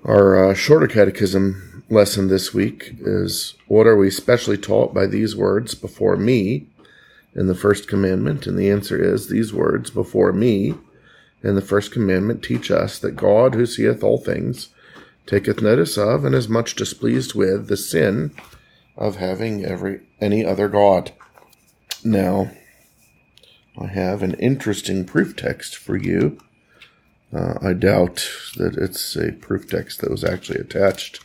Our shorter catechism lesson this week is, what are we specially taught by these words, before me, in the first commandment? And the answer is, these words, before me, in the first commandment, teach us that God, who seeth all things, taketh notice of, and is much displeased with, the sin of having any other God. Now, I have an interesting proof text for you. I doubt that it's a proof text that was actually attached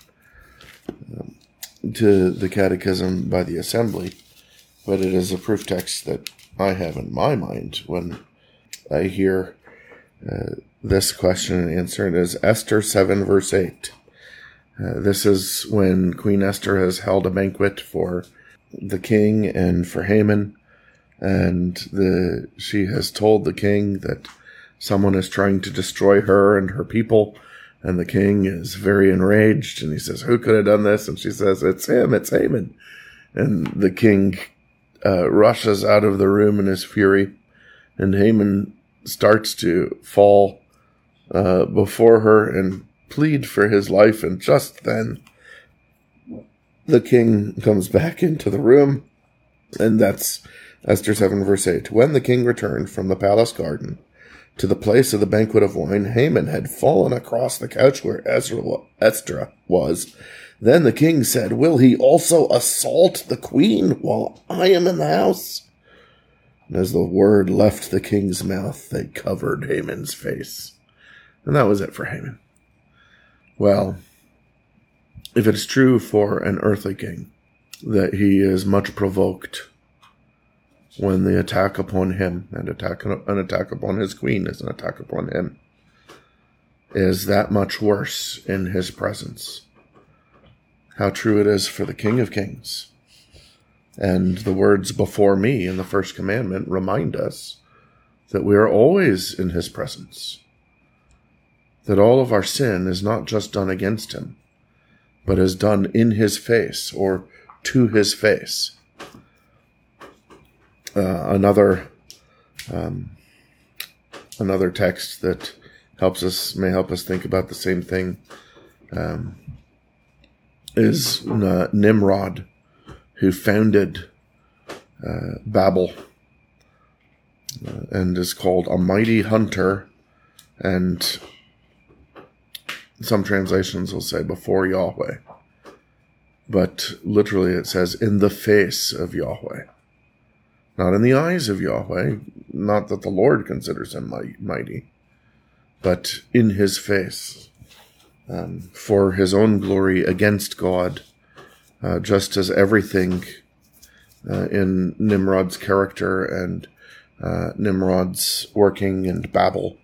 to the catechism by the assembly, but it is a proof text that I have in my mind when I hear this question and answer. It is Esther 7 verse 8. This is when Queen Esther has held a banquet for the king and for Haman, and she has told the king that someone is trying to destroy her and her people, and the king is very enraged, and he says, who could have done this? And she says, it's him, it's Haman. And the king rushes out of the room in his fury, and Haman starts to fall before her and plead for his life, and just then the king comes back into the room, and that's Esther 7 verse 8. When the king returned from the palace garden to the place of the banquet of wine, Haman had fallen across the couch where Esther was. Then the king said, will he also assault the queen while I am in the house? And as the word left the king's mouth, they covered Haman's face. And that was it for Haman. Well, if it's true for an earthly king that he is much provoked when the attack upon him, and an attack upon his queen is an attack upon him, is that much worse in his presence, how true it is for the King of Kings. And the words before me in the first commandment remind us that we are always in his presence, that all of our sin is not just done against him, but is done in his face or to his face. Another text that may help us think about the same thing is Nimrod, who founded Babel, and is called a mighty hunter, and some translations will say before Yahweh, but literally it says in the face of Yahweh. Not in the eyes of Yahweh, not that the Lord considers him mighty, but in his face, for his own glory against God, just as everything in Nimrod's character and Nimrod's working and Babel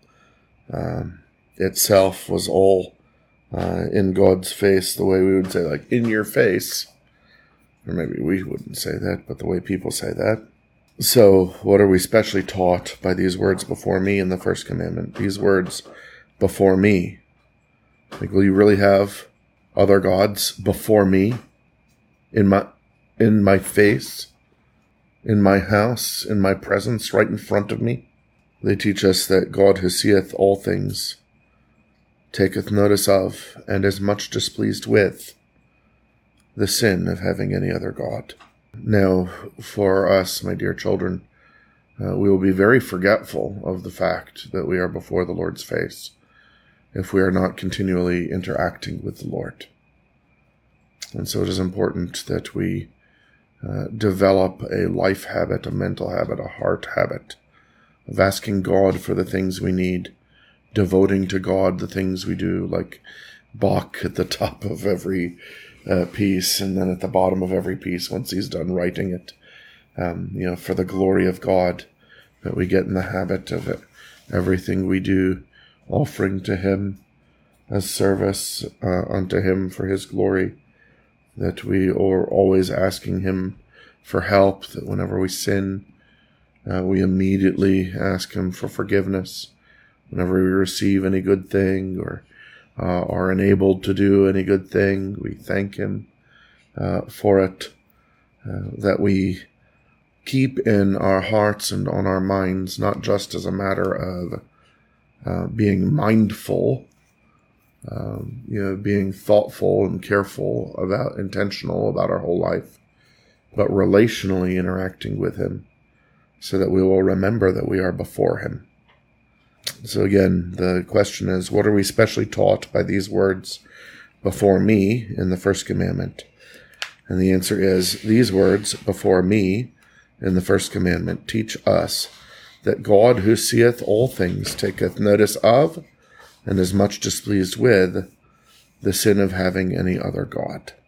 itself was all in God's face, the way we would say, like, in your face. Or maybe we wouldn't say that, but the way people say that. So, what are we specially taught by these words before me in the first commandment? These words before me. Like, will you really have other gods before me? In my face? In my house? In my presence? Right in front of me? They teach us that God, who seeth all things, taketh notice of, and is much displeased with, the sin of having any other God. Now, for us, my dear children, we will be very forgetful of the fact that we are before the Lord's face if we are not continually interacting with the Lord. And so it is important that we develop a life habit, a mental habit, a heart habit of asking God for the things we need, devoting to God the things we do, like Bach at the top of every piece, and then at the bottom of every piece, once he's done writing it, for the glory of God, that we get in the habit of it, everything we do, offering to him as service unto him for his glory, that we are always asking him for help, that whenever we sin, we immediately ask him for forgiveness. Whenever we receive any good thing or are enabled to do any good thing, we thank him for it, that we keep in our hearts and on our minds, not just as a matter of being mindful being thoughtful and careful intentional about our whole life, but relationally interacting with him so that we will remember that we are before him. So again, the question is, what are we specially taught by these words, before me, in the first commandment? And the answer is, these words, before me, in the first commandment, teach us that God, who seeth all things, taketh notice of, and is much displeased with, the sin of having any other God.